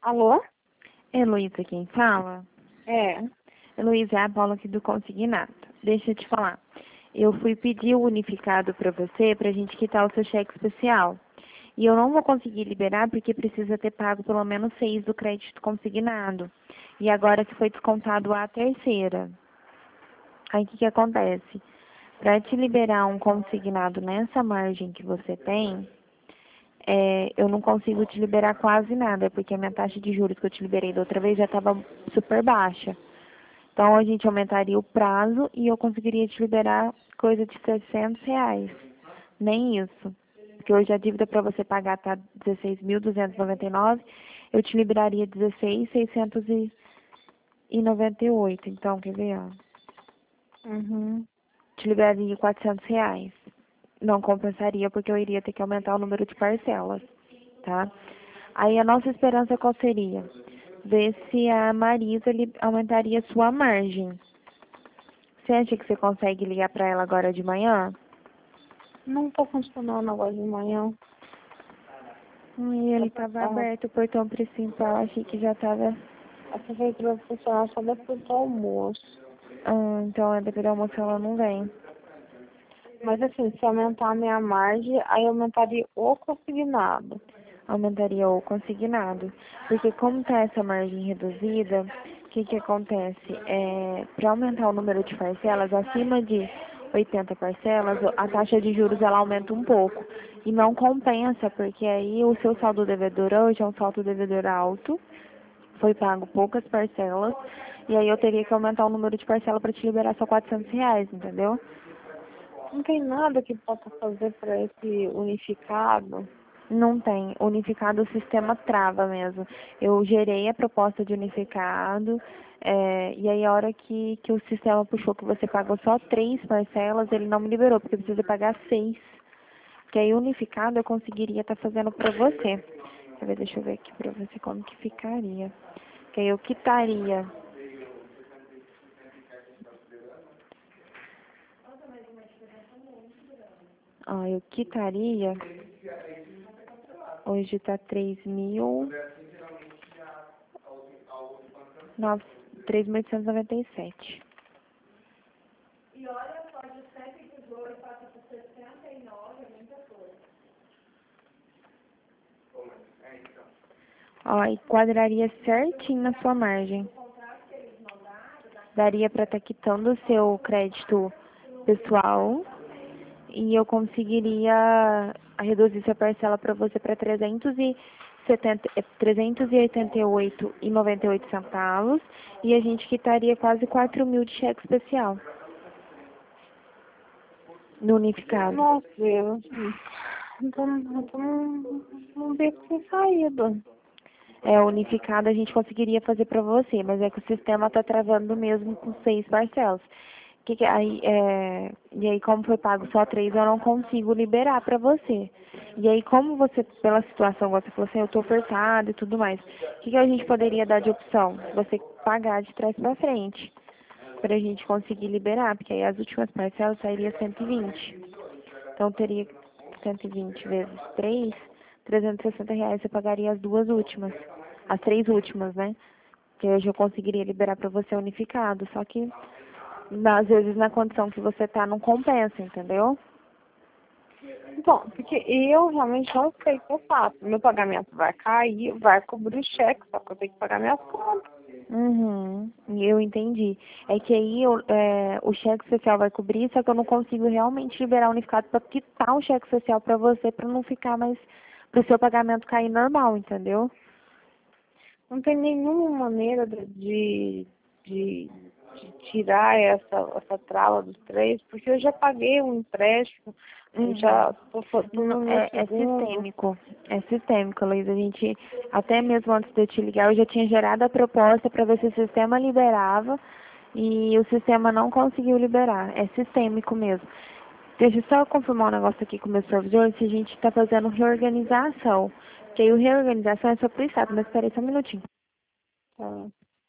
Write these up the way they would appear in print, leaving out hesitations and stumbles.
Alô? Heloísa, quem fala? É. Heloísa, é a Paula aqui do Consignado. Deixa eu te falar. Eu fui pedir o unificado para você para a gente quitar o seu cheque especial. E eu não vou conseguir liberar porque precisa ter pago pelo menos 6 do crédito consignado. E agora que foi descontado a terceira. Aí o que acontece? Para te liberar um consignado nessa margem que você tem, eu não consigo te liberar quase nada, porque a minha taxa de juros que eu te liberei da outra vez já estava super baixa. Então, a gente aumentaria o prazo e eu conseguiria te liberar coisa de R$ 600. Nem isso. Porque hoje a dívida para você pagar está 16.299, eu te liberaria 16.698. Então, quer ver, ó? Uhum. Te liberaria R$ 400. Não compensaria porque eu iria ter que aumentar o número de parcelas, tá? Aí a nossa esperança qual seria? Ver se a Marisa aumentaria sua margem. Você acha que você consegue ligar para ela agora de manhã? Não tá funcionando agora de manhã. Ele estava aberto o portão principal, achei que já estava. A prefeitura vai funcionar só depois do almoço. Então depois do almoço ela não vem. Mas assim, se aumentar a minha margem, aí aumentaria o consignado. Aumentaria o consignado. Porque como está essa margem reduzida, o que acontece? Para aumentar o número de parcelas, acima de 80 parcelas, a taxa de juros ela aumenta um pouco. E não compensa, porque aí o seu saldo devedor hoje é um saldo devedor alto, foi pago poucas parcelas, e aí eu teria que aumentar o número de parcelas para te liberar só R$ 400, entendeu? Não tem nada que possa fazer para esse unificado. Não tem. Unificado, o sistema trava mesmo. Eu gerei a proposta de unificado, e aí a hora que o sistema puxou que você pagou só 3 parcelas, ele não me liberou, porque precisa pagar 6. Que aí unificado eu conseguiria estar fazendo para você. Quer ver, deixa eu ver aqui para você como que ficaria. Que aí eu quitaria. Ó, eu quitaria. Hoje tá 3.897. Ó, e quadraria certinho na sua margem. Daria para estar quitando o seu crédito pessoal e eu conseguiria reduzir sua parcela para você para 388,98 centavos e a gente quitaria quase 4.000 de cheque especial no unificado. Nossa, Deus. Então, não vejo sem saída. Unificado a gente conseguiria fazer para você, mas é que o sistema está travando mesmo com 6 parcelas. E aí, como foi pago só 3, eu não consigo liberar para você. E aí, como você, pela situação, você falou assim, eu tô apertado e tudo mais, o que a gente poderia dar de opção? Você pagar de trás para frente, para a gente conseguir liberar, porque aí as últimas parcelas sairia 120. Então, teria 120 vezes 3, R$ 360, você pagaria as 2 últimas, as 3 últimas, né? Que hoje eu conseguiria liberar para você unificado, só que às vezes na condição que você tá não compensa, entendeu? Então, porque eu realmente não sei o que eu faço. Meu pagamento vai cair, vai cobrir o cheque, só que eu tenho que pagar minhas contas. Uhum, eu entendi. É que aí o cheque social vai cobrir, só que eu não consigo realmente liberar unificado para quitar o cheque social para você, para não ficar mais, para o seu pagamento cair normal, entendeu? Não tem nenhuma maneira de tirar essa trava dos 3, porque eu já paguei um empréstimo, eu já tô no meu É segundo. sistêmico, Luiz. A gente, até mesmo antes de eu te ligar, eu já tinha gerado a proposta para ver se o sistema liberava e o sistema não conseguiu liberar. É sistêmico mesmo. Deixa eu só confirmar um negócio aqui com o meu supervisor, se a gente está fazendo reorganização. Porque aí o reorganização é só pro estado, mas espera aí só um minutinho. Tá.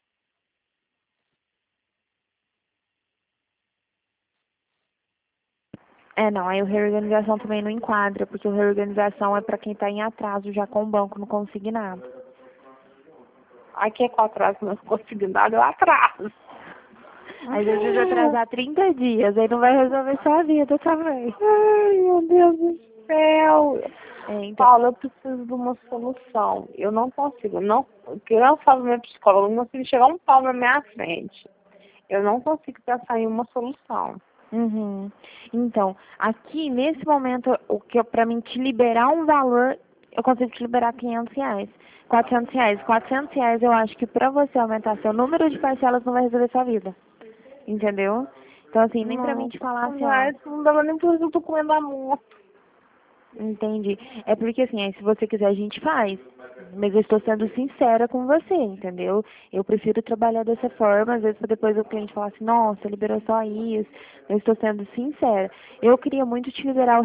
Não, aí o reorganização também não enquadra, porque o reorganização é para quem está em atraso já com o banco no consignado. Aqui é 4 horas, não consigo nada, eu atraso. Às vezes vai atrasar 30 dias, aí não vai resolver sua vida também. Ai, meu Deus do céu. Então, Paula, eu preciso de uma solução. Eu não consigo, não, que eu falo minha psicóloga, eu não consigo chegar um pau na minha frente. Eu não consigo pensar em uma solução. uhum. Então, aqui nesse momento, o que para mim te liberar um valor, eu consigo te liberar R$ 500, R$ 400. R$ 400 eu acho que para você aumentar seu número de parcelas não vai resolver sua vida. Entendeu? Então, assim, nem pra mim Não, te falar assim, ó. mas não dava nem por isso, eu tô comendo a moto. Entendi. É porque assim, aí, se você quiser a gente faz. Mas eu estou sendo sincera com você, entendeu? Eu prefiro trabalhar dessa forma, às vezes pra depois o cliente falar assim, nossa, liberou só isso. Eu estou sendo sincera. Eu queria muito te liberar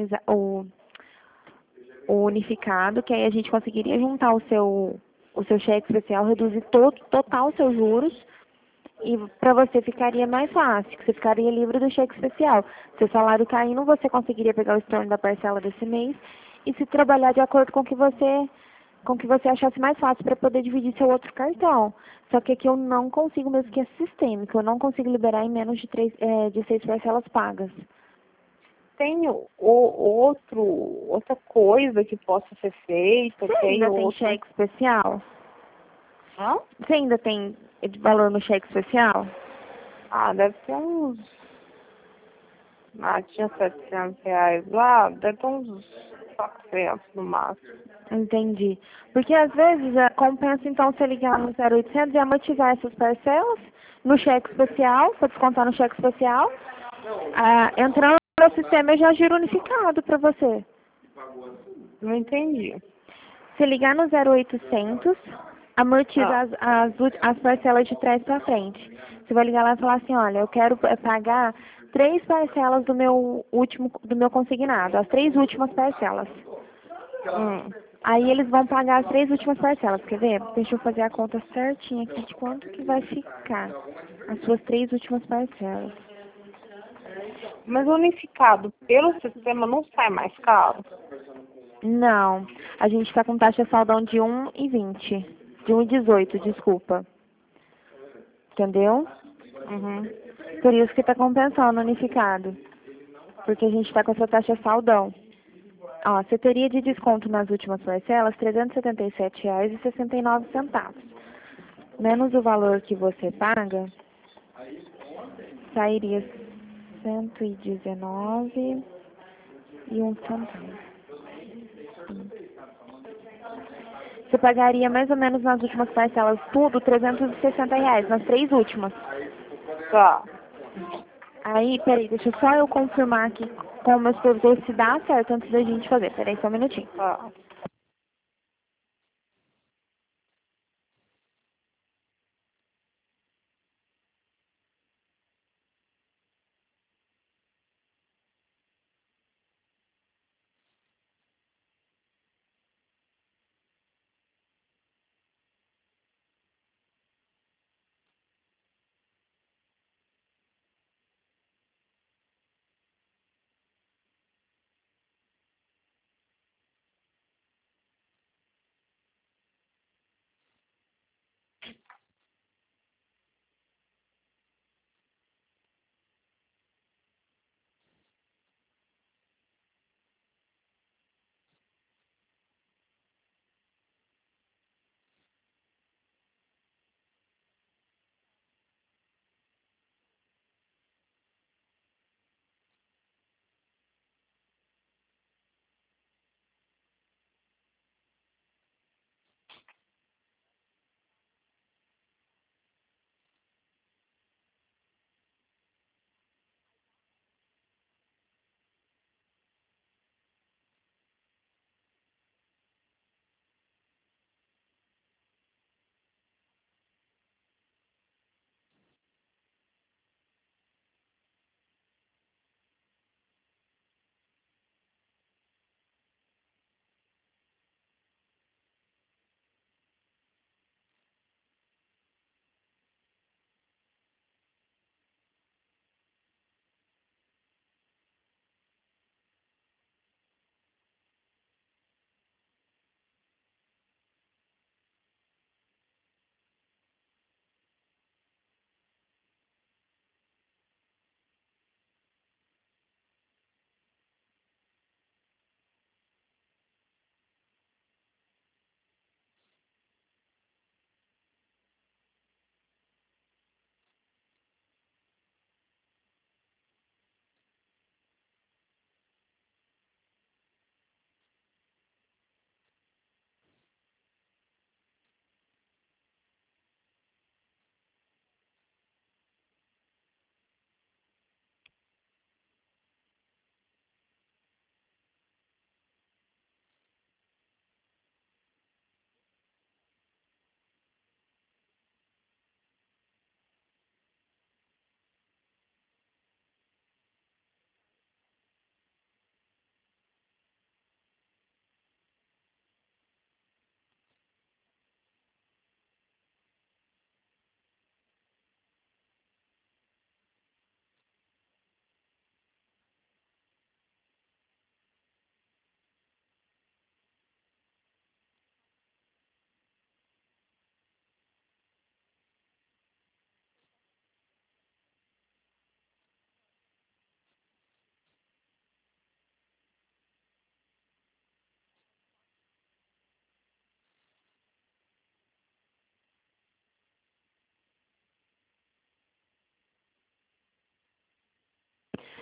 o unificado, que aí a gente conseguiria juntar o seu cheque especial, reduzir total os seus juros. E para você ficaria mais fácil, que você ficaria livre do cheque especial. Seu salário caindo, você conseguiria pegar o estorno da parcela desse mês e se trabalhar de acordo com o que você achasse mais fácil para poder dividir seu outro cartão. Só que aqui eu não consigo, mesmo que é sistêmico, eu não consigo liberar em menos de 6 parcelas pagas. Tem outra coisa que possa ser feita, Você tem ainda tem outra. cheque especial? Hã? Você ainda tem valor no cheque especial? Ah, deve ter uns. Ah, tinha R$ 700 lá, deve ter uns 400 no máximo. Entendi. Porque às vezes compensa então você ligar no 0800 e amortizar essas parcelas no cheque especial, para descontar no cheque especial. Entrando no sistema eu já giro unificado para você. Não entendi. Se ligar no 0800, amortiza Ah, as parcelas de trás para frente. Você vai ligar lá e falar assim, olha, eu quero pagar 3 parcelas do meu consignado, as 3 últimas parcelas. hum. Aí eles vão pagar as 3 últimas parcelas, quer ver? Deixa eu fazer a conta certinha aqui de quanto que vai ficar as suas 3 últimas parcelas. Mas unificado pelo sistema não sai mais caro? Não, a gente está com taxa saldão de 1,20, de 1,18, desculpa. Entendeu? Uhum. Por isso que está compensando unificado, porque a gente está com essa taxa saldão. Ó, você teria de desconto nas últimas parcelas R$ 377,69. Menos o valor que você paga, sairia 119,01. Você pagaria mais ou menos nas últimas parcelas tudo R$ 360, nas 3 últimas. Tá, Aí, peraí, deixa só eu confirmar aqui com o meu supervisor se dá certo antes da gente fazer. Peraí só um minutinho. tá.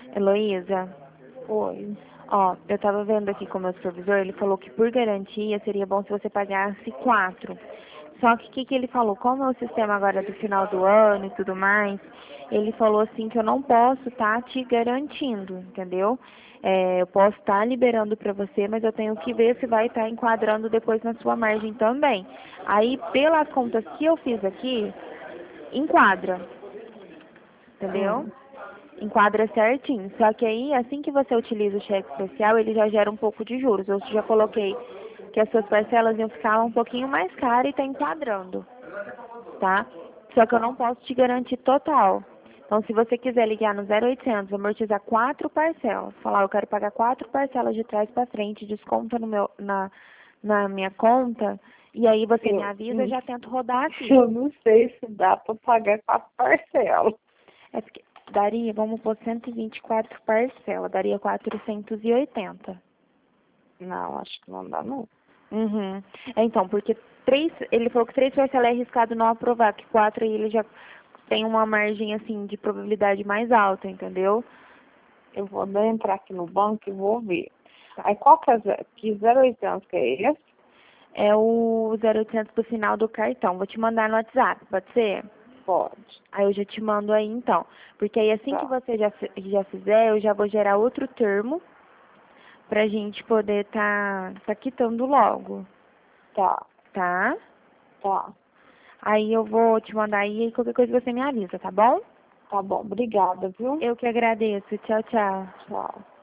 Heloísa, Oi. ó, eu tava vendo aqui com o meu supervisor, ele falou que por garantia seria bom se você pagasse 4. Só que o que ele falou? Como é o sistema agora do final do ano e tudo mais, ele falou assim que eu não posso estar te garantindo, entendeu? Eu posso estar liberando para você, mas eu tenho que ver se vai estar enquadrando depois na sua margem também. Aí, pelas contas que eu fiz aqui, enquadra, entendeu? Hum. Enquadra certinho. Só que aí, assim que você utiliza o cheque especial, ele já gera um pouco de juros. Eu já coloquei que as suas parcelas iam ficar um pouquinho mais caras e tá enquadrando, tá? Só que eu não posso te garantir total. Então, se você quiser ligar no 0800, amortizar 4 parcelas, falar, eu quero pagar 4 parcelas de trás para frente, desconta no meu, na minha conta, e aí você me avisa, eu já tento rodar aqui. Eu não sei se dá para pagar 4 parcelas. É porque daria, vamos pôr 124 parcelas, daria 480. Não, acho que não dá não. Uhum. Então, porque ele falou que 3 parcelas é arriscado não aprovar, que 4 aí ele já tem uma margem, assim, de probabilidade mais alta, entendeu? Eu vou entrar aqui no banco e vou ver. Aí qual que é que 0800 que é esse? É o 0800 do final do cartão. Vou te mandar no WhatsApp, pode ser? Pode. Aí eu já te mando aí, então. Porque aí assim que Tá. você já fizer, eu já vou gerar outro termo pra gente poder tá quitando logo, Tá. tá? Tá. Aí eu vou te mandar aí e qualquer coisa você me avisa, tá bom? Tá bom. Obrigada, viu? Eu que agradeço. Tchau, tchau. Tchau.